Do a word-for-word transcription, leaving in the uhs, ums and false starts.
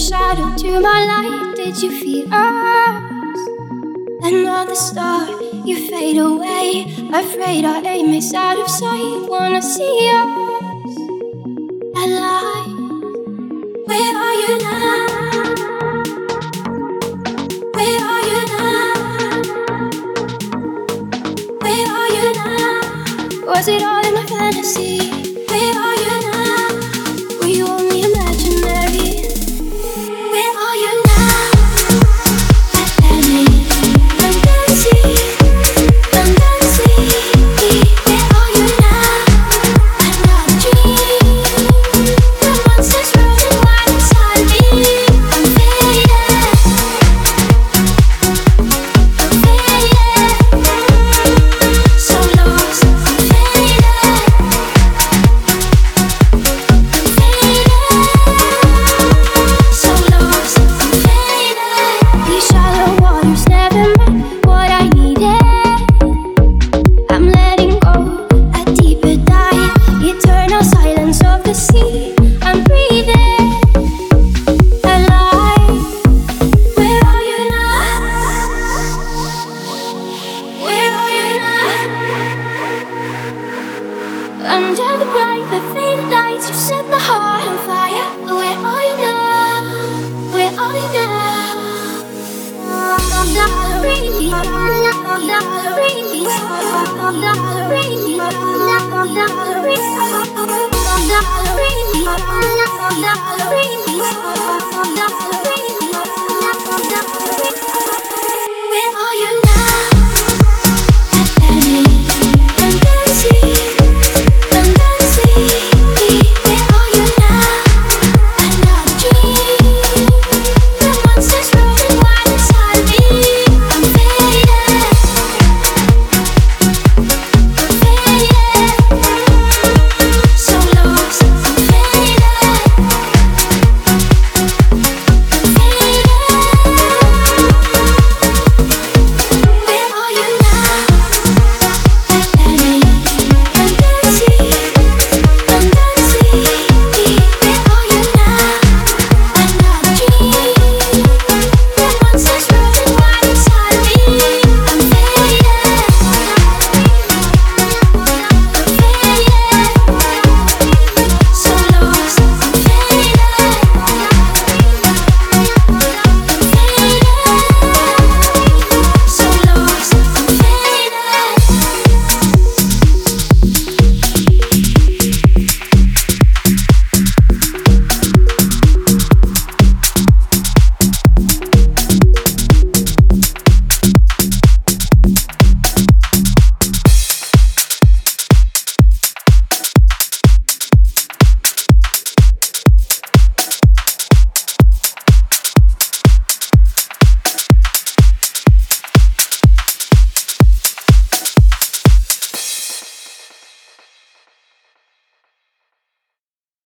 shadow to my light. Did you feel us? Another star, you fade away. Afraid our aim is out of sight. Wanna see us alive. Where are you now? Where are you now? Where are you now? Was it all in my fantasy? Where are you now? Were you only imaginary? Where are you now? Atlantic, fantasy, fantasy. Where are you now? Another dream. The monsters running wild inside me. I'm faded. I'm faded. So lost. I'm faded. I'm faded. So lost. I'm faded. These shallow waters never met what I needed. I'm letting go a deeper dive. Eternal silence of the sea. I'm breathing alive. Where are you now? Where are you now? Under the bright, the faded lights, you set my heart on fire. Where are you now? Where are you now? I'm